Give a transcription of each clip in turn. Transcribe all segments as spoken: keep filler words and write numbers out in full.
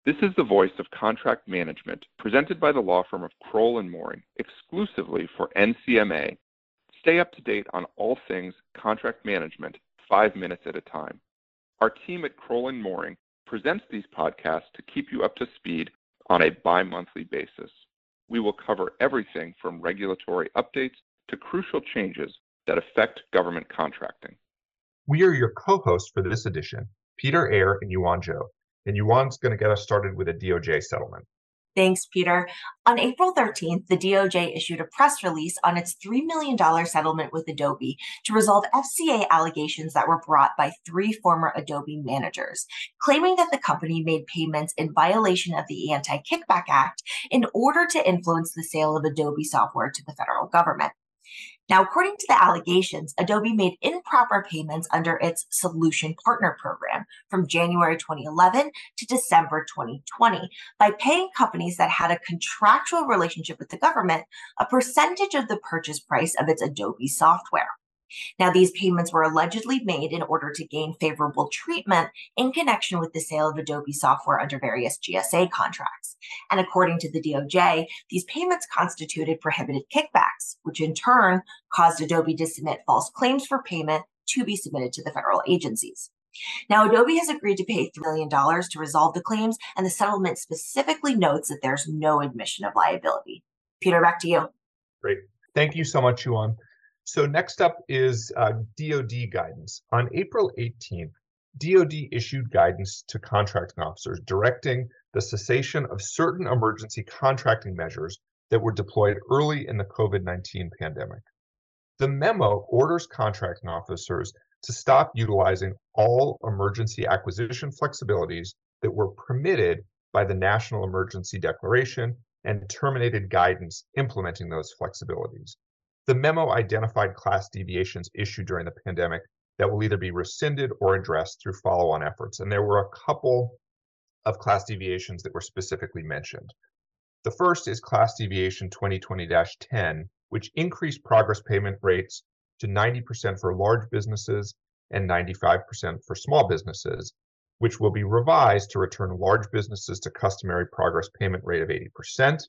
This is the Voice of Contract Management, presented by the law firm of Crowell and Mooring, exclusively for N C M A. Stay up to date on all things contract management, five minutes at a time. Our team at Crowell and Mooring presents these podcasts to keep you up to speed on a bi-monthly basis. We will cover everything from regulatory updates to crucial changes that affect government contracting. We are your co-hosts for this edition, Peter Eyre and Yuan Zhou. And Yuan's going to get us started with a D O J settlement. Thanks, Peter. On April thirteenth, the D O J issued a press release on its three million dollars settlement with Adobe to resolve F C A allegations that were brought by three former Adobe managers, claiming that the company made payments in violation of the Anti-Kickback Act in order to influence the sale of Adobe software to the federal government. Now, according to the allegations, Adobe made improper payments under its Solution Partner Program from January twenty eleven to December twenty twenty by paying companies that had a contractual relationship with the government a percentage of the purchase price of its Adobe software. Now, these payments were allegedly made in order to gain favorable treatment in connection with the sale of Adobe software under various G S A contracts. And according to the D O J, these payments constituted prohibited kickbacks, which in turn caused Adobe to submit false claims for payment to be submitted to the federal agencies. Now, Adobe has agreed to pay three million dollars to resolve the claims, and the settlement specifically notes that there's no admission of liability. Peter, back to you. Great. Thank you so much, Yuan. So next up is uh, D O D guidance. On April eighteenth, D O D issued guidance to contracting officers directing the cessation of certain emergency contracting measures that were deployed early in the COVID nineteen pandemic. The memo orders contracting officers to stop utilizing all emergency acquisition flexibilities that were permitted by the National Emergency Declaration and terminated guidance implementing those flexibilities. The memo identified class deviations issued during the pandemic that will either be rescinded or addressed through follow-on efforts. And there were a couple of class deviations that were specifically mentioned. The first is class deviation twenty twenty dash ten, which increased progress payment rates to ninety percent for large businesses and ninety-five percent for small businesses, which will be revised to return large businesses to customary progress payment rate of eighty percent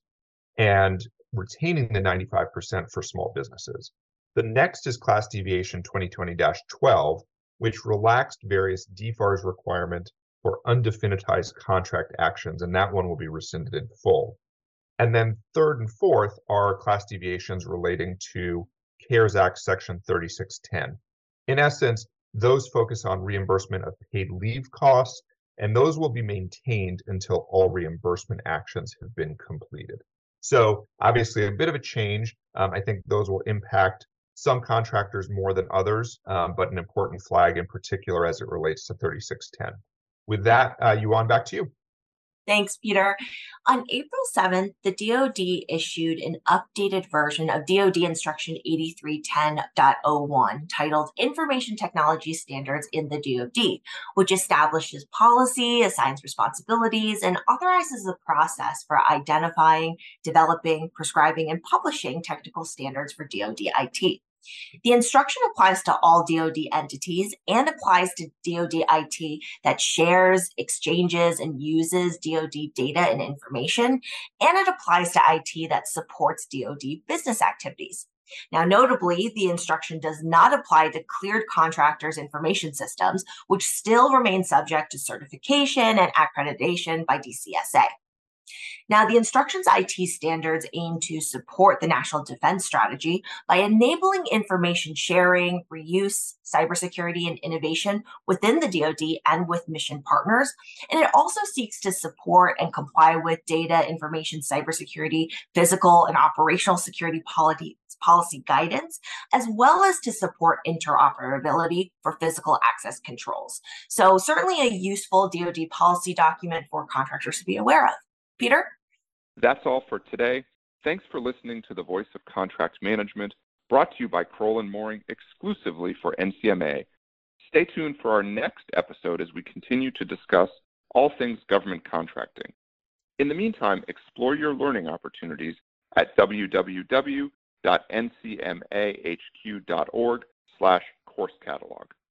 and retaining the ninety-five percent for small businesses. The next is class deviation twenty twenty dash twelve, which relaxed various D F A R's requirement for undefinitized contract actions, and that one will be rescinded in full. And then third and fourth are class deviations relating to CARES Act Section thirty-six ten. In essence, those focus on reimbursement of paid leave costs, and those will be maintained until all reimbursement actions have been completed. So obviously a bit of a change. Um, I think those will impact some contractors more than others, um, but an important flag in particular as it relates to thirty-six ten. With that, uh, Yuan, back to you. Thanks, Peter. On April seventh, the D O D issued an updated version of D O D Instruction eighty-three ten point oh one titled Information Technology Standards in the D O D, which establishes policy, assigns responsibilities, and authorizes the process for identifying, developing, prescribing, and publishing technical standards for D O D I T. The instruction applies to all D O D entities and applies to D O D I T that shares, exchanges, and uses D O D data and information, and it applies to I T that supports D O D business activities. Now, notably, the instruction does not apply to cleared contractors' information systems, which still remain subject to certification and accreditation by D C S A. Now, the instruction's I T standards aim to support the national defense strategy by enabling information sharing, reuse, cybersecurity, and innovation within the D O D and with mission partners. And it also seeks to support and comply with data, information, cybersecurity, physical, and operational security policy, policy guidance, as well as to support interoperability for physical access controls. So certainly a useful D O D policy document for contractors to be aware of. Peter? That's all for today. Thanks for listening to the Voice of Contract Management, brought to you by Crowell and Mooring exclusively for N C M A. Stay tuned for our next episode as we continue to discuss all things government contracting. In the meantime, explore your learning opportunities at w w w dot n c m a h q dot org slash course catalog.